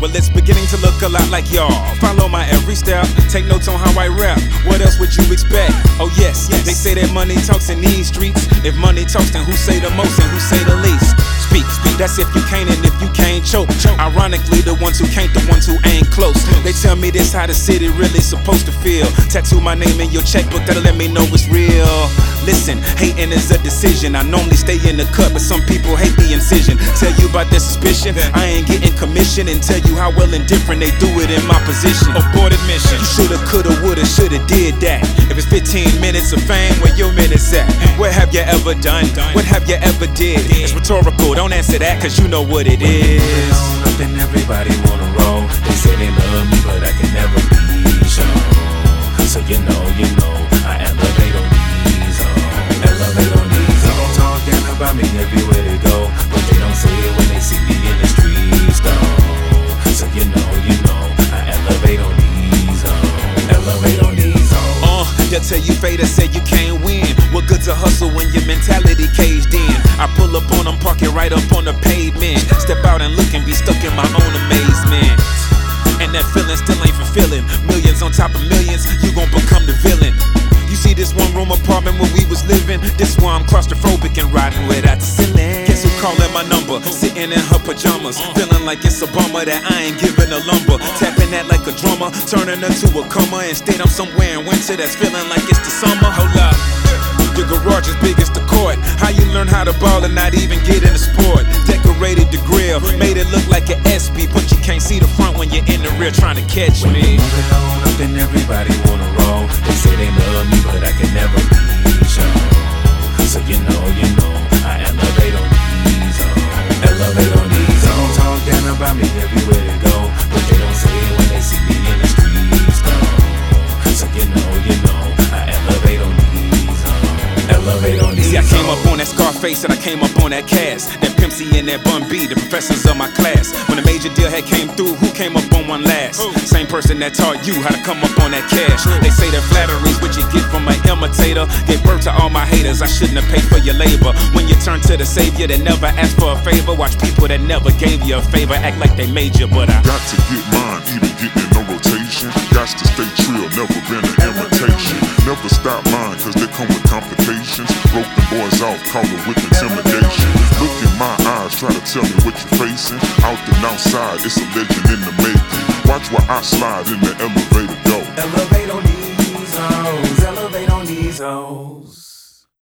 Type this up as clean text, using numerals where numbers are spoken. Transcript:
Well, it's beginning to look a lot like y'all. Follow my every step, take notes on how I rap. What else would you expect? Oh yes, they say that money talks in these streets. If money talks, then who say the most and who say the least? Speak, that's if you can't and if you can't choke. Ironically, the ones who can't, the ones who ain't close. They tell me this how the city really supposed to feel. Tattoo my name in your checkbook, that'll let me know it's real. Listen, hating is a decision. I normally stay in the cut, but some people hate the incision. Tell you about their suspicion, I ain't getting commission. And tell you how well indifferent they do it in my position. Aborted mission. You shoulda, coulda, woulda, shoulda did that. If it's 15 minutes of fame, where your minutes at? What have you ever done? What have you ever did? It's rhetorical, don't answer that, cause you know what it is. Up and everybody wanna roll. They say they love me, but I can never be shown. So you know, I elevate on these, elevate on these. They gon' talk down about me everywhere they go, but they don't say it when they see me in the streets, though. So you know, I elevate on these, elevate on these. They'll tell you Fader said you can't win. What good's a hustle when your mentality caged in? I pull up on them, park it right up on the pavement. Step out and look and be stuck in my own amazement. And that feeling still ain't fulfilling. Millions on top of millions, you gon' become the villain. You see this one room apartment where we was living? This why I'm claustrophobic and riding without the ceiling. Guess who calling my number? Sitting in her pajamas, feeling like it's a bummer that I ain't giving a lumber. Tapping that like a drummer, turning her to a comer. Instead I'm somewhere in winter that's feeling like it's the summer. Hold up, your garage is big as the court. How you learn how to ball and not even get in the sport? Decorated the grill, made it look like an SB, but you can't see the front when you're in the rear trying to catch me. Moving on up and everybody wanna roll. They say they love me, but I can never be shown. So you know, I elevate on these, elevate on these. They gon' talk down about me everywhere they go, but they don't say it when they see me in the streets, though. So you know, I elevate on these, elevate on these. See, I came up on that Scarface and I came up on that Cass, that Pimp C and that Bun B, the professors of my class. When the major deal had came through, who came up on one last? Same person that taught you how to come up on that cash. They say that flattery's what you get from an imitator. Gave birth to all my haters, I shouldn't have paid for your labor. When you turn to the savior that never asked for a favor, watch people that never gave you a favor act like they made you, but I got to get mine, even getting no rotation. Got to stay trill, never been an imitation. Never stop mine, cause they come with complications. Broke the boys off, call it with intimidation. Look in my eyes, try to tell me what you're facing. Out and outside, it's a legend in the making. Watch where I slide in the elevator go. Elevate on these hoes, elevate on these hoes.